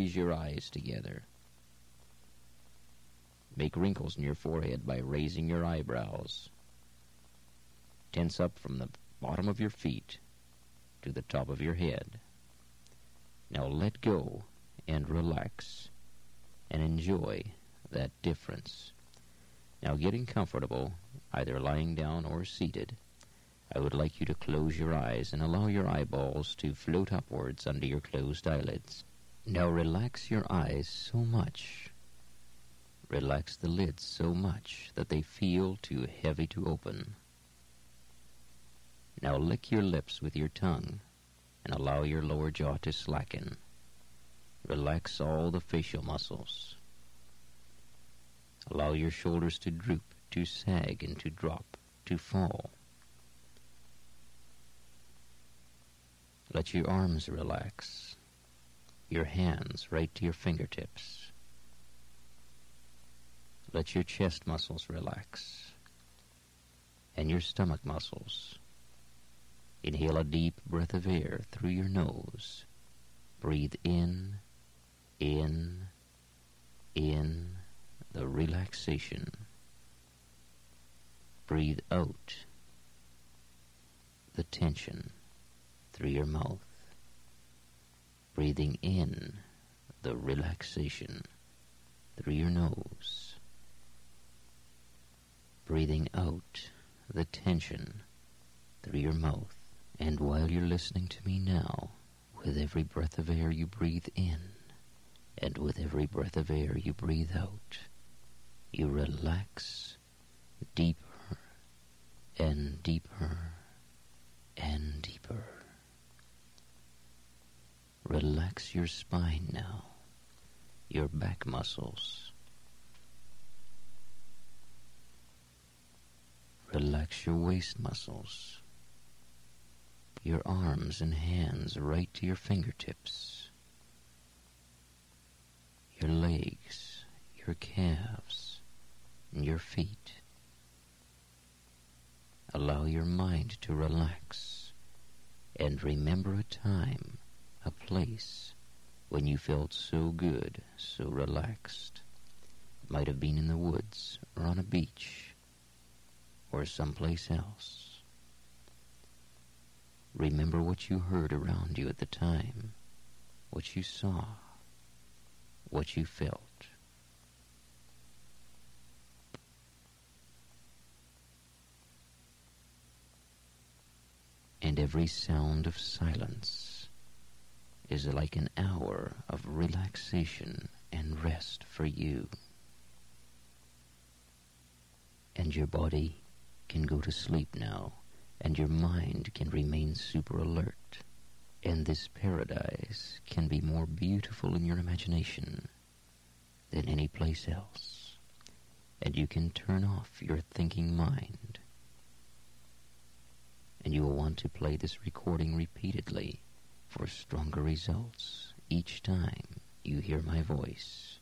squeeze your eyes together. Make wrinkles in your forehead by raising your eyebrows. Tense up from the bottom of your feet to the top of your head. Now let go and relax and enjoy that difference. Now getting comfortable, either lying down or seated, I would like you to close your eyes and allow your eyeballs to float upwards under your closed eyelids. Now relax your eyes so much, relax the lids so much that they feel too heavy to open. Now lick your lips with your tongue and allow your lower jaw to slacken. Relax all the facial muscles. Allow your shoulders to droop, to sag, and to drop, to fall. Let your arms relax, your hands right to your fingertips. Let your chest muscles relax, and your stomach muscles. Inhale a deep breath of air through your nose. Breathe in, the relaxation. Breathe out the tension through your mouth. Breathing in the relaxation through your nose. Breathing out the tension through your mouth. And while you're listening to me now, with every breath of air you breathe in, and with every breath of air you breathe out, you relax deeper and deeper and deeper. Relax your spine now, your back muscles. Relax your waist muscles, your arms and hands right to your fingertips, your legs, your calves, and your feet. Allow your mind to relax and remember a time, a place when you felt so good, so relaxed. It might have been in the woods or on a beach or someplace else. Remember what you heard around you at the time, what you saw, what you felt. And every sound of silence is like an hour of relaxation and rest for you. And your body can go to sleep now, and your mind can remain super alert. And this paradise can be more beautiful in your imagination than any place else. And you can turn off your thinking mind. And you will want to play this recording repeatedly for stronger results each time you hear my voice.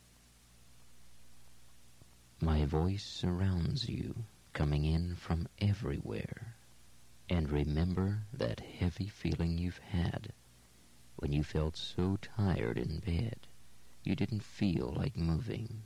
My voice surrounds you, coming in from everywhere. And remember that heavy feeling you've had when you felt so tired in bed you didn't feel like moving.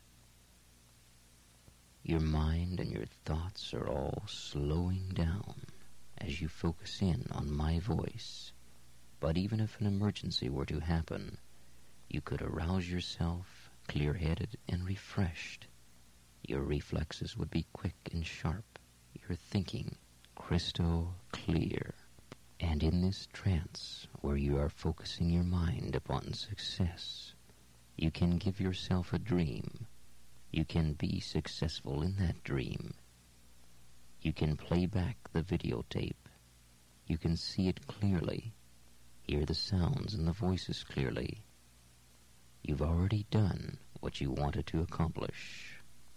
Your mind and your thoughts are all slowing down as you focus in on my voice. But even if an emergency were to happen, you could arouse yourself, clear-headed and refreshed. Your reflexes would be quick and sharp, your thinking crystal clear. And in this trance, where you are focusing your mind upon success, you can give yourself a dream. You can be successful in that dream. You can play back the videotape. You can see it clearly, hear the sounds and the voices clearly. You've already done what you wanted to accomplish.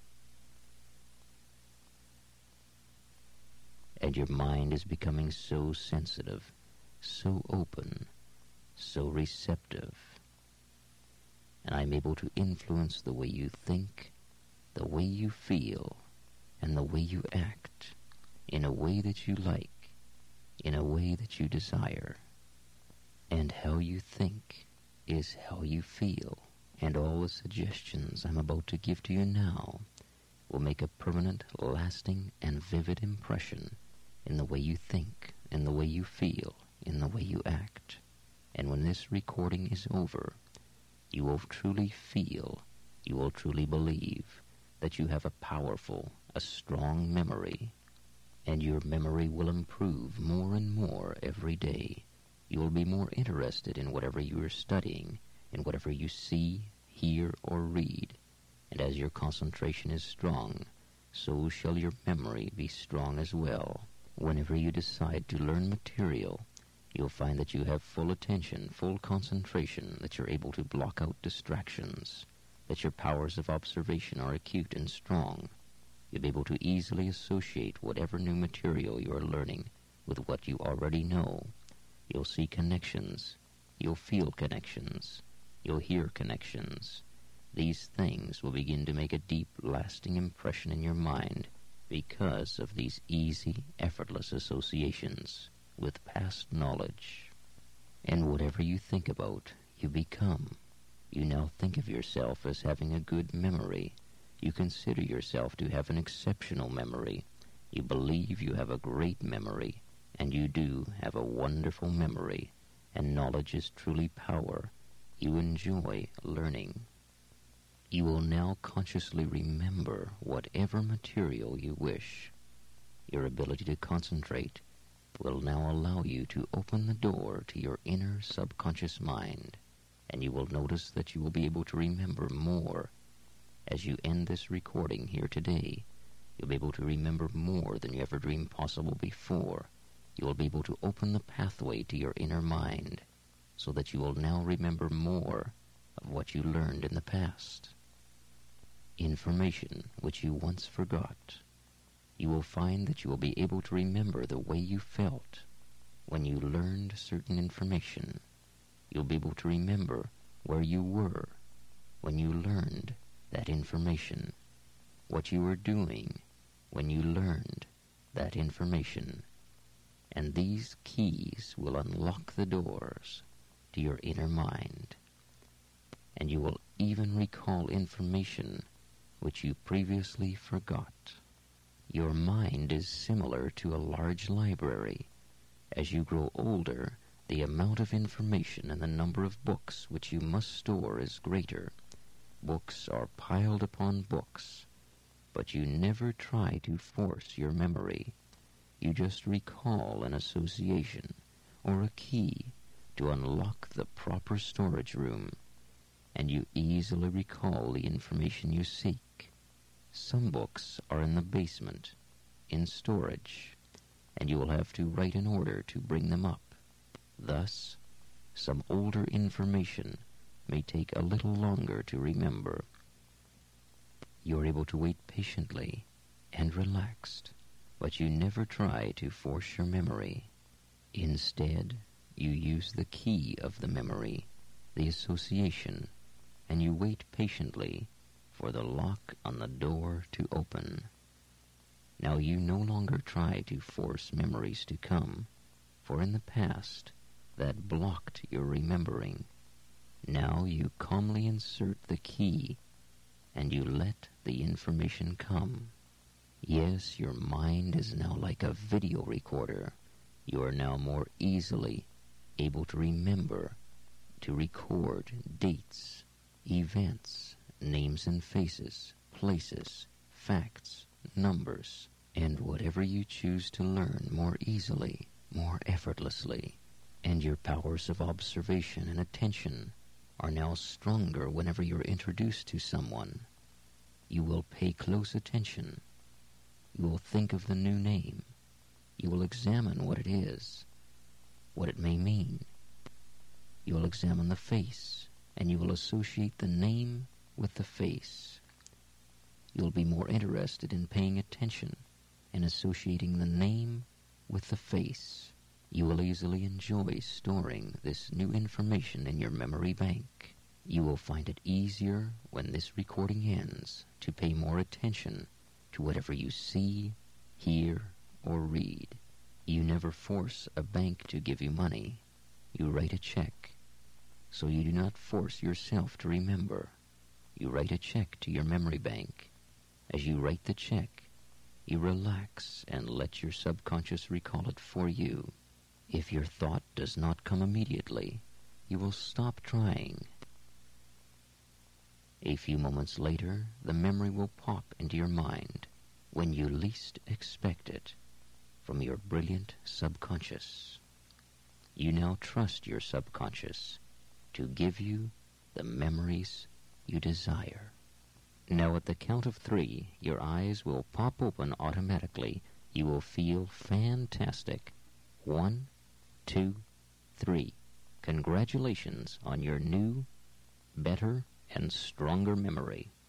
And your mind is becoming so sensitive, so open, so receptive. And I'm able to influence the way you think, the way you feel, and the way you act, in a way that you like, in a way that you desire. And how you think is how you feel, and all the suggestions I'm about to give to you now will make a permanent, lasting, and vivid impression in the way you think, in the way you feel, in the way you act. And when this recording is over, you will truly feel, you will truly believe that you have a powerful, a strong memory, and your memory will improve more and more every day. You will be more interested in whatever you are studying, in whatever you see, hear, or read. And as your concentration is strong, so shall your memory be strong as well. Whenever you decide to learn material, you'll find that you have full attention, full concentration, that you're able to block out distractions, that your powers of observation are acute and strong. You'll be able to easily associate whatever new material you are learning with what you already know. You'll see connections. You'll feel connections. You'll hear connections. These things will begin to make a deep, lasting impression in your mind because of these easy, effortless associations with past knowledge. And whatever you think about, you become. You now think of yourself as having a good memory. You consider yourself to have an exceptional memory. You believe you have a great memory, and you do have a wonderful memory, and knowledge is truly power. You enjoy learning. You will now consciously remember whatever material you wish. Your ability to concentrate will now allow you to open the door to your inner subconscious mind, and you will notice that you will be able to remember more. As you end this recording here today, you'll be able to remember more than you ever dreamed possible before. You will be able to open the pathway to your inner mind, so that you will now remember more of what you learned in the past. Information which you once forgot. You will find that you will be able to remember the way you felt when you learned certain information. You'll be able to remember where you were when you learned that information, what you were doing when you learned that information. And these keys will unlock the doors to your inner mind. And you will even recall information which you previously forgot. Your mind is similar to a large library. As you grow older, the amount of information and the number of books which you must store is greater. Books are piled upon books, but you never try to force your memory. You just recall an association or a key to unlock the proper storage room, and you easily recall the information you seek. Some books are in the basement, in storage, and you will have to write an order to bring them up. Thus, some older information may take a little longer to remember. You are able to wait patiently and relaxed, but you never try to force your memory. Instead, you use the key of the memory, the association, and you wait patiently for the lock on the door to open. Now you no longer try to force memories to come, for in the past that blocked your remembering. Now you calmly insert the key, and you let the information come. Yes, your mind is now like a video recorder. You are now more easily able to remember, to record dates, events, names and faces, places, facts, numbers, and whatever you choose to learn more easily, more effortlessly. And your powers of observation and attention are now stronger whenever you're introduced to someone. You will pay close attention. You will think of the new name. You will examine what it is, what it may mean. You will examine the face, and you will associate the name with the face. You'll be more interested in paying attention and associating the name with the face. You will easily enjoy storing this new information in your memory bank. You will find it easier when this recording ends to pay more attention to whatever you see, hear, or read. You never force a bank to give you money. You write a check. so you do not force yourself to remember. You write a check to your memory bank. As you write the check, you relax and let your subconscious recall it for you. If your thought does not come immediately, you will stop trying. A few moments later, the memory will pop into your mind when you least expect it from your brilliant subconscious. You now trust your subconscious to give you the memories you desire. Now at the count of 3, your eyes will pop open automatically. You will feel fantastic. 1, 2, 3. Congratulations on your new, better, and stronger memory.